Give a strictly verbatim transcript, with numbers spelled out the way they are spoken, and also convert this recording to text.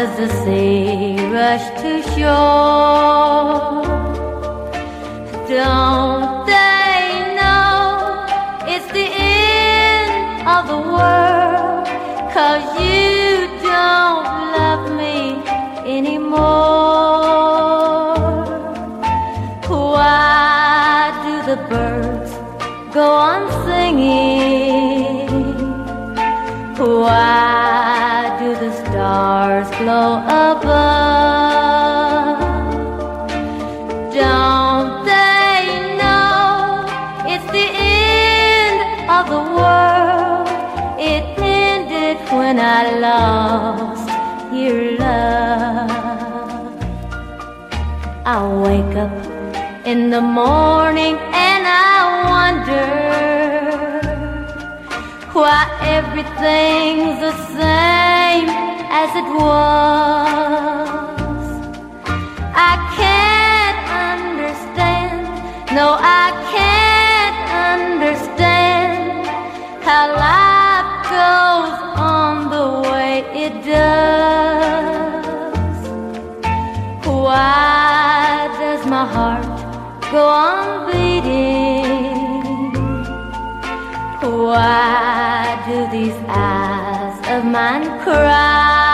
does the sea rush to shore? Don't they know it's the end of the world? 'Cause you don't love me anymore. Why do the birds go on singing? Why do the stars glow above? Don't they know it's the end of the world? It ended when I lost your love. I wake up in the morning and I wonder why everything's the same as it was. I can't understand, no, I can't understand how life goes on the way it does. Why does my heart go on beating? Why do these eyes of mine cry?